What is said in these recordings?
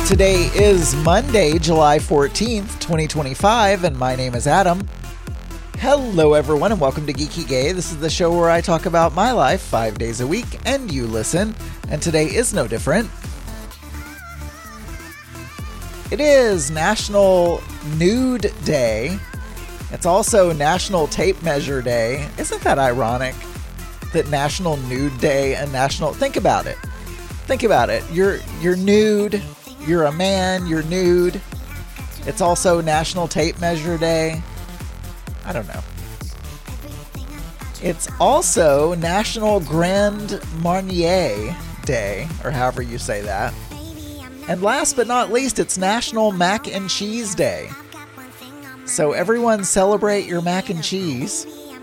Today is Monday, July 14th, 2025, and my name is Adam. Hello, everyone, and welcome to Geeky Gay. This is the show where I talk about my life 5 days a week, and you listen, and today is no different. It is National Nude Day. It's also National Tape Measure Day. Isn't that ironic? That National Nude Day and National... Think about it. Think about it. You're nude. You're a man. You're nude. It's also National Tape Measure Day. I don't know. It's also National Grand Marnier Day, or however you say that. And last but not least, it's National Mac and Cheese Day. So everyone celebrate your mac and cheese.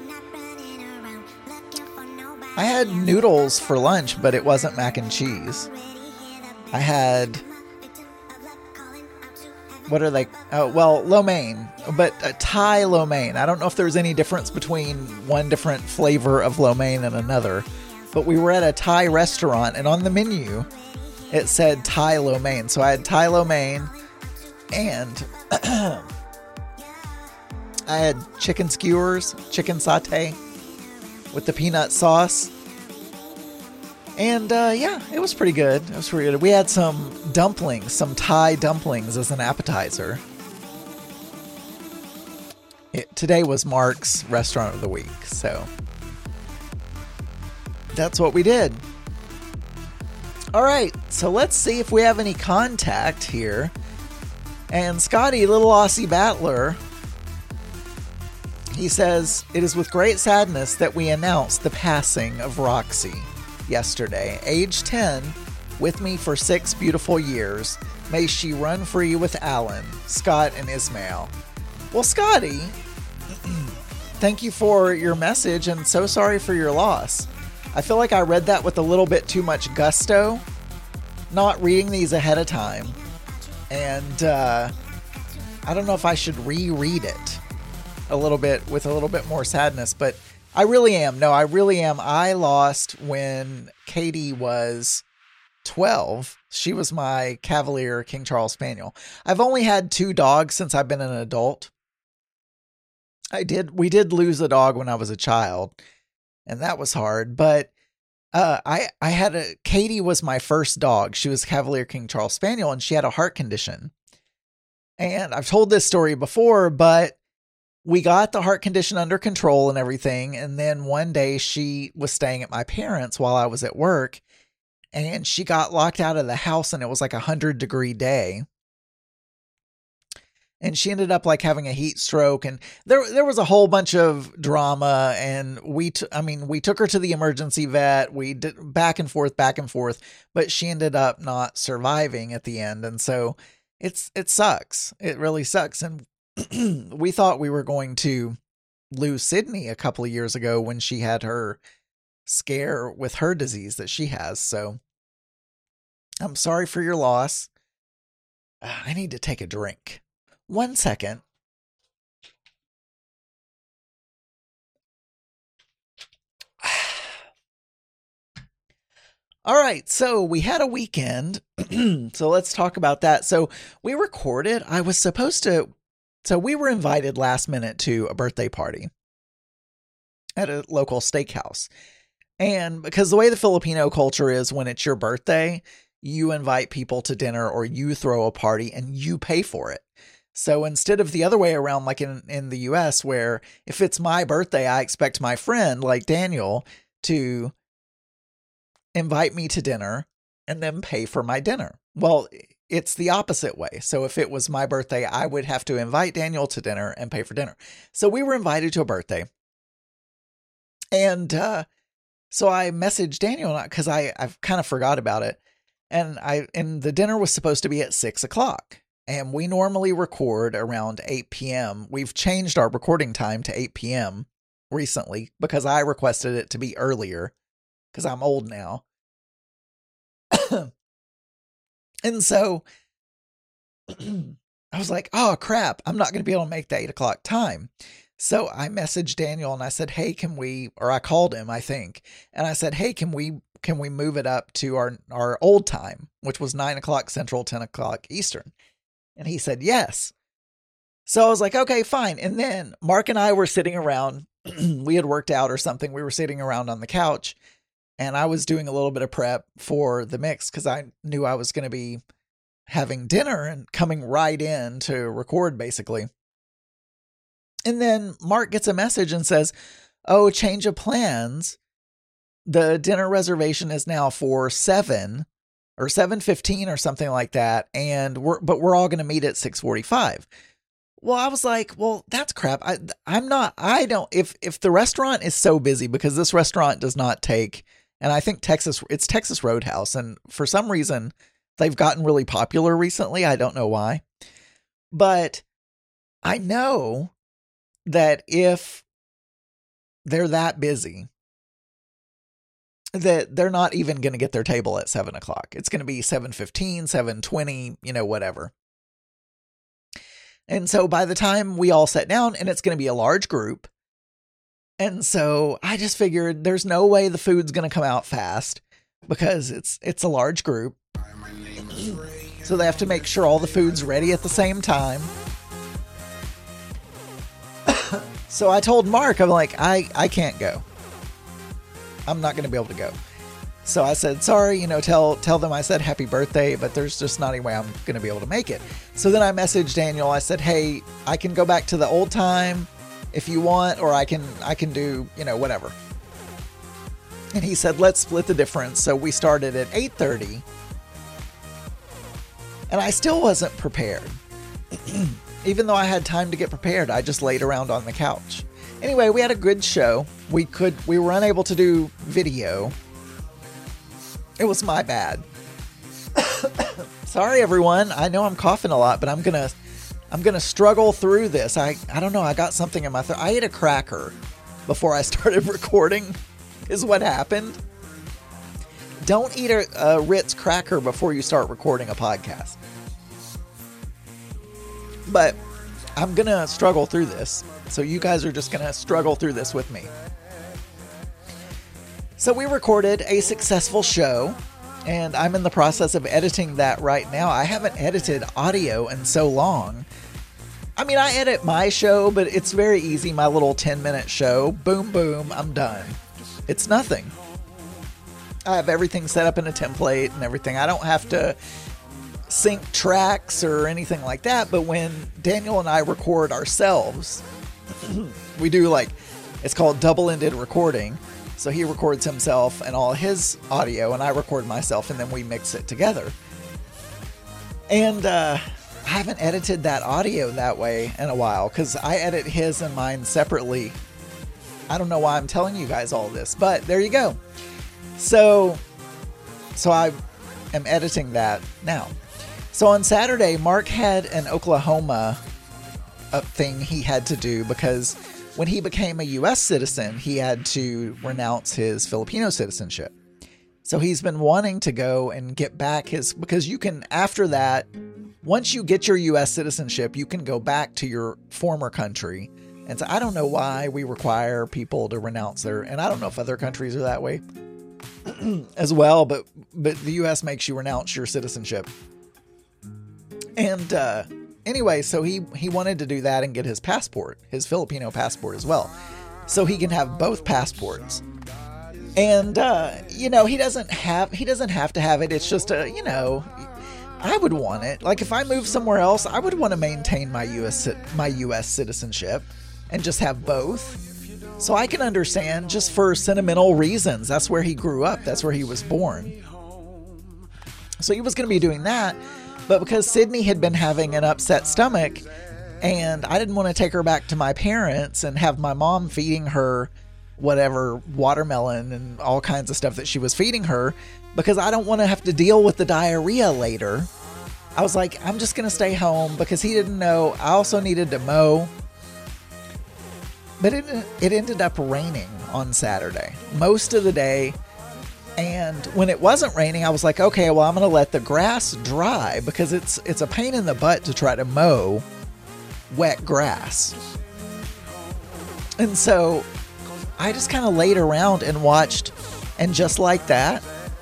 I had noodles for lunch, but it wasn't mac and cheese. I had... What are they? Lo mein, but Thai lo mein. I don't know if there's any difference between one different flavor of lo mein and another, but we were at a Thai restaurant, and on the menu, it said Thai lo mein. So I had Thai lo mein, and I had chicken skewers, chicken satay with the peanut sauce. And, it was pretty good. It was pretty good. We had some dumplings, some Thai dumplings as an appetizer. Today was Mark's Restaurant of the Week, so that's what we did. All right, so let's see if we have any contact here. And Scotty, little Aussie battler, he says, "It is with great sadness that we announce the passing of Roxy yesterday, age 10, with me for 6 beautiful years. May she run free with Alan, Scott, and Ismail." Well, Scotty, thank you for your message, and so sorry for your loss. I feel like I read that with a little bit too much gusto, not reading these ahead of time, and I don't know if I should reread it a little bit with a little bit more sadness, but I really am. No, I really am. I lost when Katie was 12. She was my Cavalier King Charles Spaniel. I've only had 2 dogs since I've been an adult. We did lose a dog when I was a child, and that was hard. But Katie was my first dog. She was Cavalier King Charles Spaniel, and she had a heart condition. And I've told this story before, but we got the heart condition under control and everything. And then one day she was staying at my parents' while I was at work, and she got locked out of the house, and it was like 100-degree day. And she ended up like having a heat stroke, and there was a whole bunch of drama, and we took her to the emergency vet. We did back and forth, but she ended up not surviving at the end. And so it sucks. It really sucks. And we thought we were going to lose Sydney a couple of years ago when she had her scare with her disease that she has. So I'm sorry for your loss. I need to take a drink. 1 second. All right, so we had a weekend. So let's talk about that. So we recorded. So we were invited last minute to a birthday party at a local steakhouse. And because the way the Filipino culture is, when it's your birthday, you invite people to dinner or you throw a party and you pay for it. So instead of the other way around, like in the US, where if it's my birthday, I expect my friend like Daniel to invite me to dinner and then pay for my dinner. Well, it's the opposite way. So if it was my birthday, I would have to invite Daniel to dinner and pay for dinner. So we were invited to a birthday. And so I messaged Daniel because I've kind of forgot about it. And the dinner was supposed to be at 6:00. And we normally record around 8 p.m. We've changed our recording time to 8 p.m. recently because I requested it to be earlier because I'm old now. And so I was like, oh crap, I'm not going to be able to make the 8:00 time. So I messaged Daniel and I said, hey, I called him, I think. And I said, hey, can we can we move it up to our old time, which was 9 o'clock Central, 10 o'clock Eastern? And he said yes. So I was like, okay, fine. And then Mark and I were sitting around. We had worked out or something. We were sitting around on the couch, and I was doing a little bit of prep for the mix because I knew I was going to be having dinner and coming right in to record, basically. And then Mark gets a message and says, oh, change of plans. The dinner reservation is now for 7 or 7:15 or something like that. And we're all going to meet at 6:45. Well, I was like, well, that's crap. If the restaurant is so busy, because this restaurant does not take, and I think it's Texas Roadhouse. And for some reason they've gotten really popular recently. I don't know why, but I know that if they're that busy, that they're not even going to get their table at 7 o'clock. It's going to be 7:15, 7:20, whatever. And so by the time we all sat down, and it's going to be a large group. And so I just figured there's no way the food's going to come out fast because it's a large group. So they have to make sure all the food's ready at the same time. So I told Mark, I'm like, I can't go. I'm not going to be able to go. So I said, sorry, tell them I said happy birthday, but there's just not any way I'm going to be able to make it. So then I messaged Daniel. I said, hey, I can go back to the old time if you want, or I can do, whatever. And he said, let's split the difference. So we started at 8:30, and I still wasn't prepared. Even though I had time to get prepared, I just laid around on the couch. Anyway, we had a good show. We were unable to do video. It was my bad. Sorry, everyone. I know I'm coughing a lot, but I'm gonna struggle through this. I don't know. I got something in my throat. I ate a cracker before I started recording, is what happened. Don't eat a Ritz cracker before you start recording a podcast. But I'm gonna struggle through this, so you guys are just gonna struggle through this with me. So we recorded a successful show, and I'm in the process of editing that right now. I haven't edited audio in so long. I mean, I edit my show, but it's very easy. My little 10-minute show, boom, boom, I'm done. It's nothing. I have everything set up in a template and everything. I don't have to sync tracks or anything like that, but when Daniel and I record ourselves, we do it's called double-ended recording. So he records himself and all his audio, and I record myself, and then we mix it together. And I haven't edited that audio that way in a while, because I edit his and mine separately. I don't know why I'm telling you guys all this, but there you go. So I am editing that now. So on Saturday, Mark had an Oklahoma thing he had to do, because when he became a U.S. citizen, he had to renounce his Filipino citizenship. So he's been wanting to go and get back because you can, after that, once you get your U.S. citizenship, you can go back to your former country. And so I don't know why we require people to renounce and I don't know if other countries are that way as well, but the U.S. makes you renounce your citizenship. And, anyway, so he wanted to do that and get his passport, his Filipino passport as well, so he can have both passports. And he doesn't have to have it. It's just I would want it. Like if I move somewhere else, I would want to maintain my U.S. citizenship and just have both. So I can understand, just for sentimental reasons. That's where he grew up. That's where he was born. So he was going to be doing that. But because Sydney had been having an upset stomach, and I didn't want to take her back to my parents and have my mom feeding her whatever, watermelon and all kinds of stuff that she was feeding her, because I don't want to have to deal with the diarrhea later. I was like, I'm just going to stay home, because he didn't know I also needed to mow. But it ended up raining on Saturday, most of the day. And when it wasn't raining, I was like, okay, well, I'm going to let the grass dry, because it's a pain in the butt to try to mow wet grass. And so I just kind of laid around and watched And Just Like That.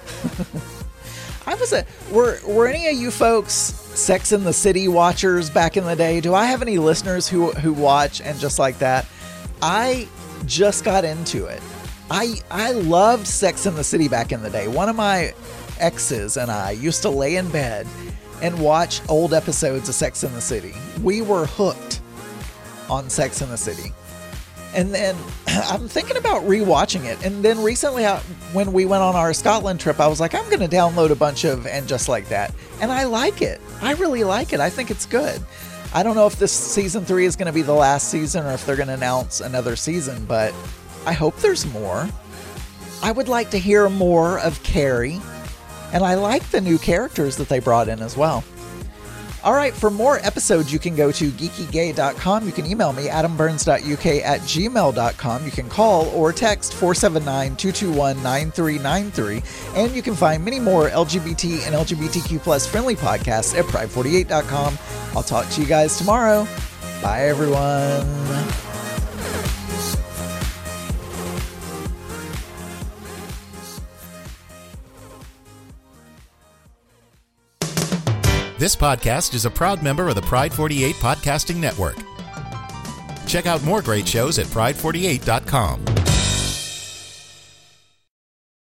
Were any of you folks Sex and the City watchers back in the day? Do I have any listeners who watch And Just Like That? I just got into it. I loved Sex and the City back in the day. One of my exes and I used to lay in bed and watch old episodes of Sex and the City. We were hooked on Sex and the City. And then I'm thinking about rewatching it. And then recently, when we went on our Scotland trip, I was like, I'm going to download a bunch of And Just Like That. And I like it. I really like it. I think it's good. I don't know if this season 3 is going to be the last season or if they're going to announce another season, but I hope there's more. I would like to hear more of Carrie. And I like the new characters that they brought in as well. All right, for more episodes, you can go to geekygay.com. You can email me, adamburns.uk@gmail.com. You can call or text 479-221-9393. And you can find many more LGBT and LGBTQ plus friendly podcasts at pride48.com. I'll talk to you guys tomorrow. Bye, everyone. This podcast is a proud member of the Pride 48 Podcasting Network. Check out more great shows at pride48.com.